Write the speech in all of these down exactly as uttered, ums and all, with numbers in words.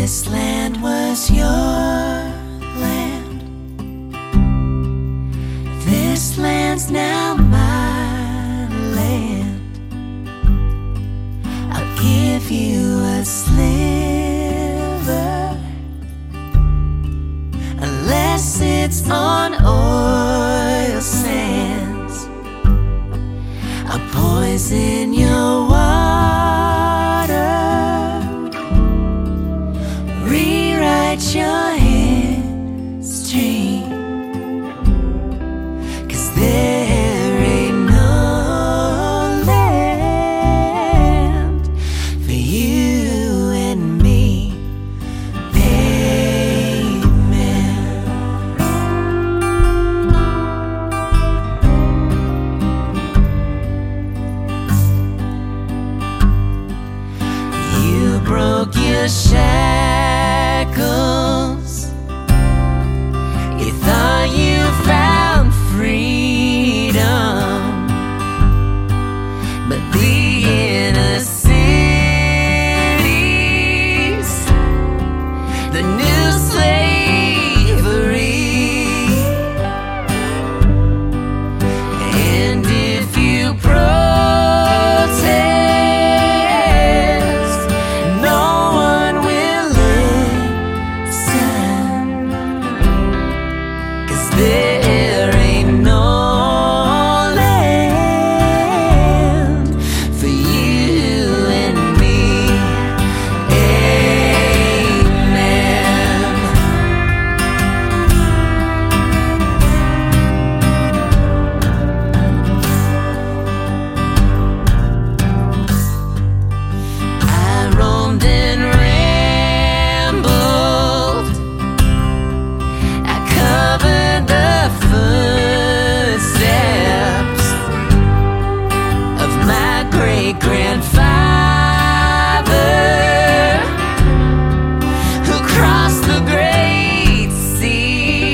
This land was your land. This land's now my land. I'll give you a sliver, unless it's on oil sands. I'll poison your water, rewrite your history, 'cause there ain't no land for you and me. Amen. You broke your shackles. You thought you found freedom, but the inner cities, the new slavery. And if you protest, no one will listen, 'cause there ain't no land for you and me. Amen. I roamed and rambled. I covered the footsteps of my great-grandfather, who crossed the great sea.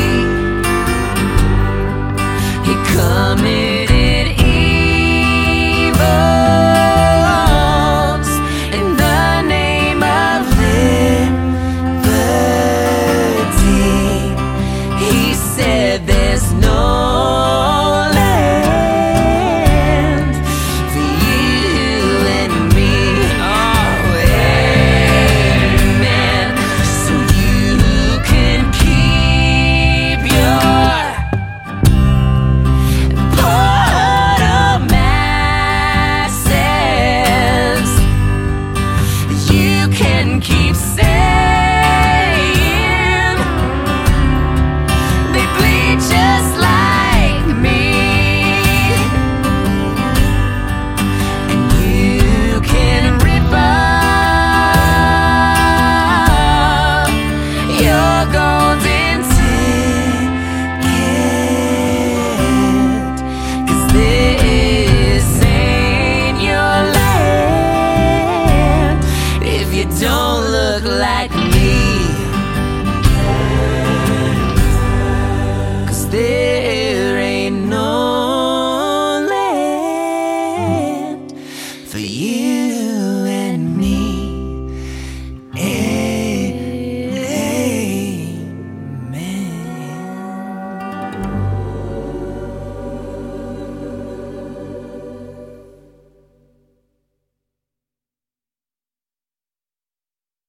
He committed evils in the name of liberty. He said there's no land for you and me. Oh, amen. So you can keep your portal masses. You can keep saying they bleed just like me, and you can rip up your golden ticket, 'cause this ain't your land if you don't look like me. 'Cause this